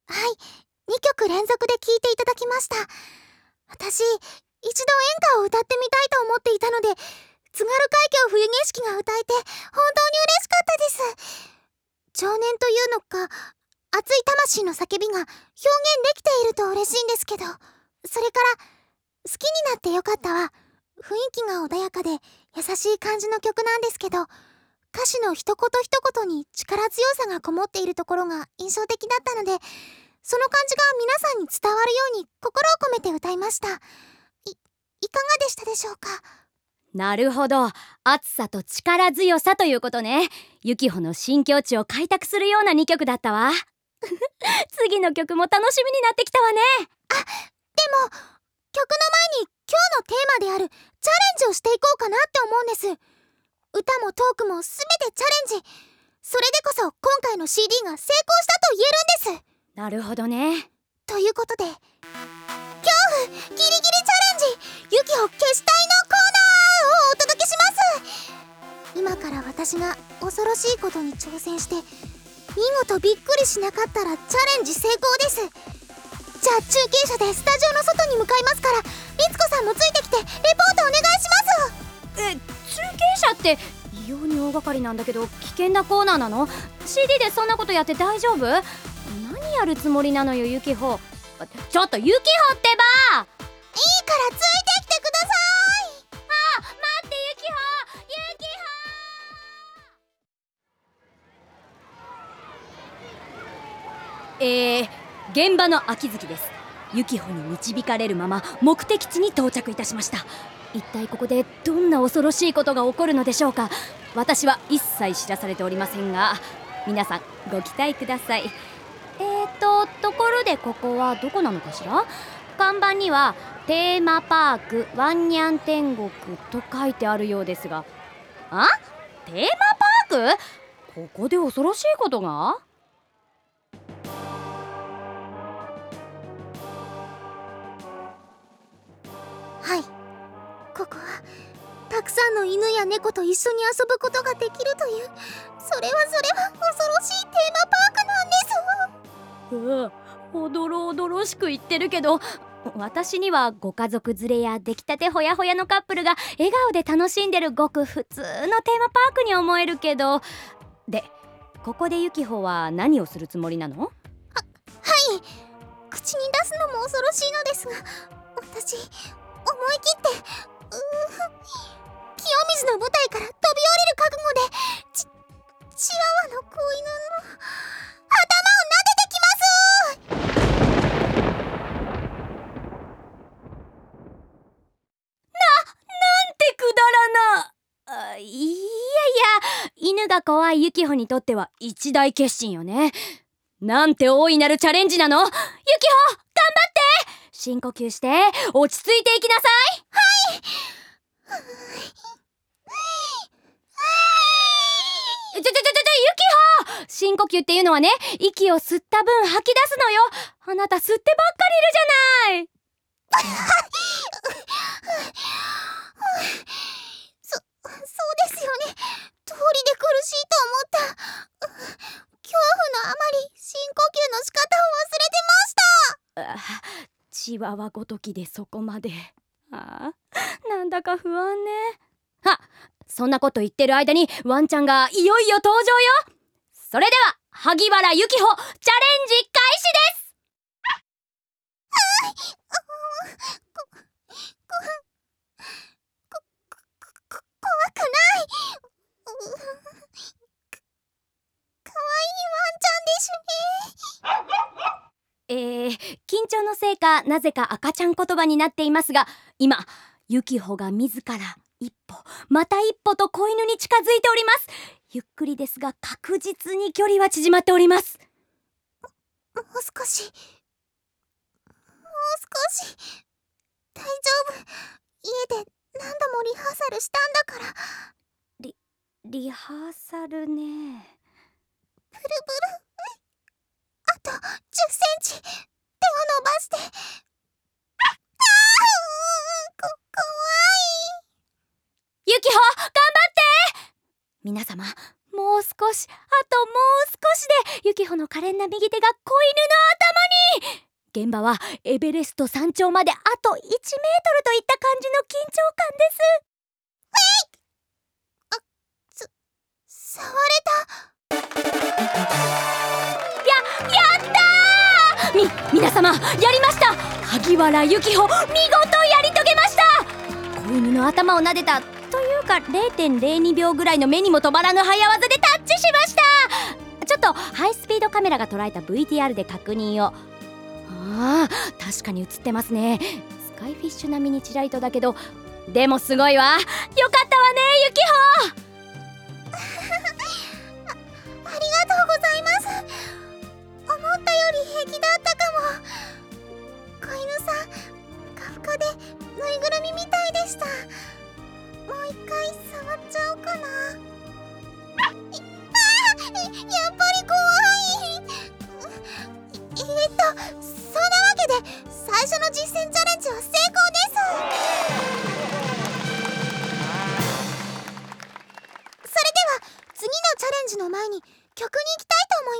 はい、2曲連続で聴いていただきました。私、一度演歌を歌ってみたいと思っていたので、津軽海峡冬景色が歌えて本当に嬉しかったです。情念というのか、熱い魂の叫びが表現できていると嬉しいんですけど、それから好きになってよかったは雰囲気が穏やかで優しい感じの曲なんですけど、歌詞の一言一言に力強さがこもっているところが印象的だったので、その感じが皆さんに伝わるように心を込めて歌いました。いかがでしたでしょうか？ なるほど、熱さと力強さということね。ユキホの新境地を開拓するような2曲だったわ。次の曲も楽しみになってきたわね。 でも曲の前に今日のテーマであるチャレンジをしていこうかなって思うんです。歌もトークも全てチャレンジ。それでこそ今回の CD が成功したと言えるんです。 なるほどね。 ということで、恐怖ギリギリチャレンジ、ユキホ消し隊のコーナーをお届けします。今から私が恐ろしいことに挑戦して見事びっくりしなかったらチャレンジ成功です。じゃあ中継車でスタジオの外に向かいますから、律子さんもついてきてレポートお願いします。 中継車って異様に大掛かりなんだけど、危険なコーナーなの？ CD でそんなことやって大丈夫？何やるつもりなのよユキホ。ちょっとユキホってば！ いいからついてきてください。 待ってユキホ、現場の秋月です。ユキホに導かれるまま目的地に到着いたしました。一体ここでどんな恐ろしいことが起こるのでしょうか。私は一切知らされておりませんが、皆さんご期待ください。ところでここはどこなのかしら？看板にはテーマパークワンニャン天国と書いてあるようですが、テーマパーク？ここで恐ろしいことが？ はい、ここはたくさんの犬や猫と一緒に遊ぶことができるという、それは恐ろしいテーマパークなんです。 おどろおどろしく言ってるけど、私にはご家族連れや出来たてほやほやのカップルが笑顔で楽しんでるごく普通のテーマパークに思えるけど、でここでユキホは何をするつもりなの？ はい、口に出すのも恐ろしいのですが、私思い切って清水の舞台から飛び降りる覚悟でチワワの子犬の頭を撫でてきます。 なんてくだらな。いや犬が怖いユキホにとっては一大決心よね。なんて大いなるチャレンジなの。ユキホ頑張って、深呼吸して落ち着いていきなさい。ユキホ、深呼吸っていうのはね、息を吸った分吐き出すのよ。あなた吸ってばっかりいるじゃない。 そうですよね。通りで苦しいと思った。恐怖のあまり深呼吸の仕方を忘れてました。 チワワごときでそこまで。なんだか不安ね。そんなこと言ってる間にワンちゃんがいよいよ登場よ。それでは萩原ユキホチャレンジ開始です。 怖くない。かわいいワンちゃんでしゅね。 緊張のせいかなぜか赤ちゃん言葉になっていますが、今ユキホが自ら一歩また一歩と子犬に近づいております。ゆっくりですが確実に距離は縮まっております。 もう少し大丈夫。家で何度もリハーサルしたんだから。 リハーサルね。 ブルブル。あと10センチ手を伸ばして。怖い。 ユキホ頑張って。皆様もう少し、あともう少しでユキホの可憐な右手が子犬の頭現場はエベレスト山頂まであと1メートルといった感じの緊張感です。 触れた。やったー！皆様、やりました！萩原由紀穂、見事やり遂げました！子犬の頭を撫でたというか 0.02 秒ぐらいの目にも止まらぬ早業でタッチしました。ちょっとハイスピードカメラが捉えた VTR で確認を。確かに映ってますね。スカイフィッシュ並みにちらりとだけど、でもすごいわ。よかったわね、由紀穂。 ありがとうございます。思ったより平気だったかも。子犬さん、ふかふかでぬいぐるみみたいでした。もう一回触っちゃおうかな。やっぱり怖い。そんなわけで最初の実践チャレンジは成功です。それでは次のチャレンジの前に曲に行きたいと思います。